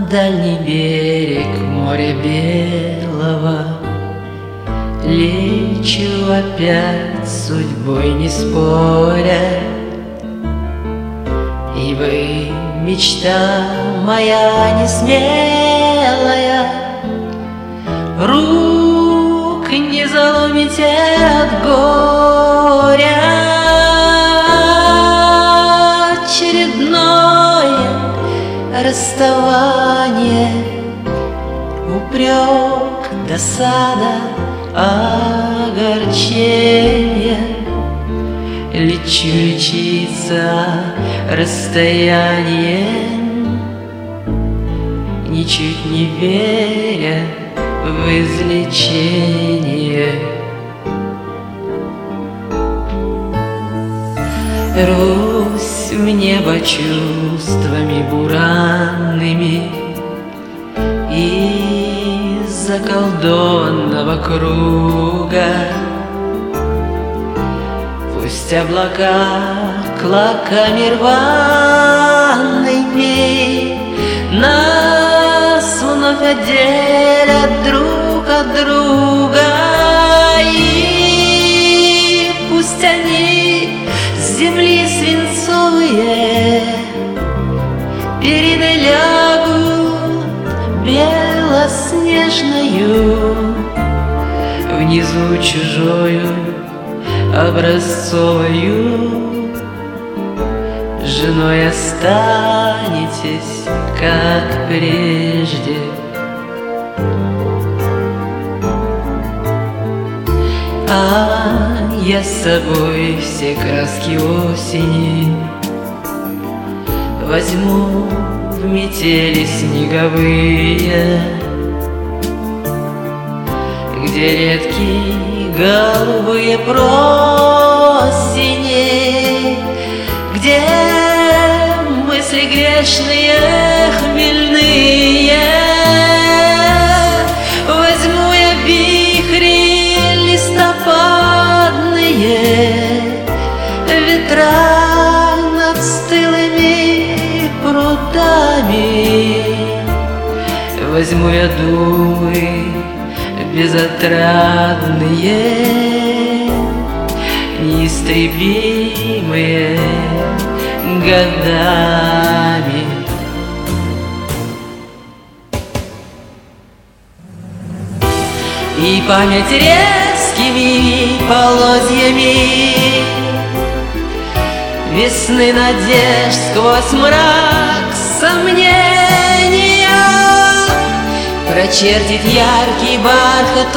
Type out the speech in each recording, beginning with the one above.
дальний берег моря белого лечу опять, судьбой не споря, ибо мечта моя несмелая рук не заломите от горя. Очередное расставание, упрек, досада, огорчение. Лечу лечиться расстоянием, ничуть не веря в излечение. Рвусь в небо чувствами буранными из заколдонного круга. Пусть облака клоками рваными нас вновь отделят друг от друга, и пусть они с земли свинцовые передо лягут белоснежною, внизу чужою образцовою женой останетесь, как прежде. А я с собой все краски осени возьму в метели снеговые, где редкие голубые просени, где мысли грешные хмельные. Возьму я вихри листопадные, ветра над стылыми прудами. Возьму я думы безотрадные, неистребимые годами. И память резкими полозьями весны надежд сквозь мрак сомнения прочертит яркий бархат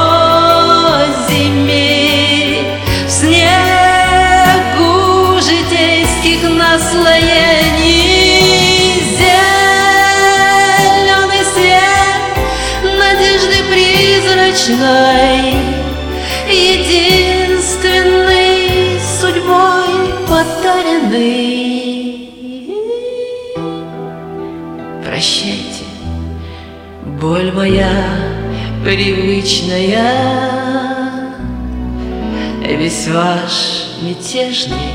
озими в снегу житейских наслоений. Зеленый свет надежды призрачной, единственный судьбой подаренный. Прощайте, боль моя привычная, весь ваш мятежный,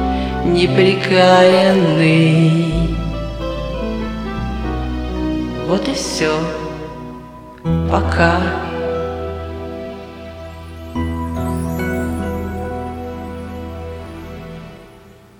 непрекаянный. Вот и все. Пока.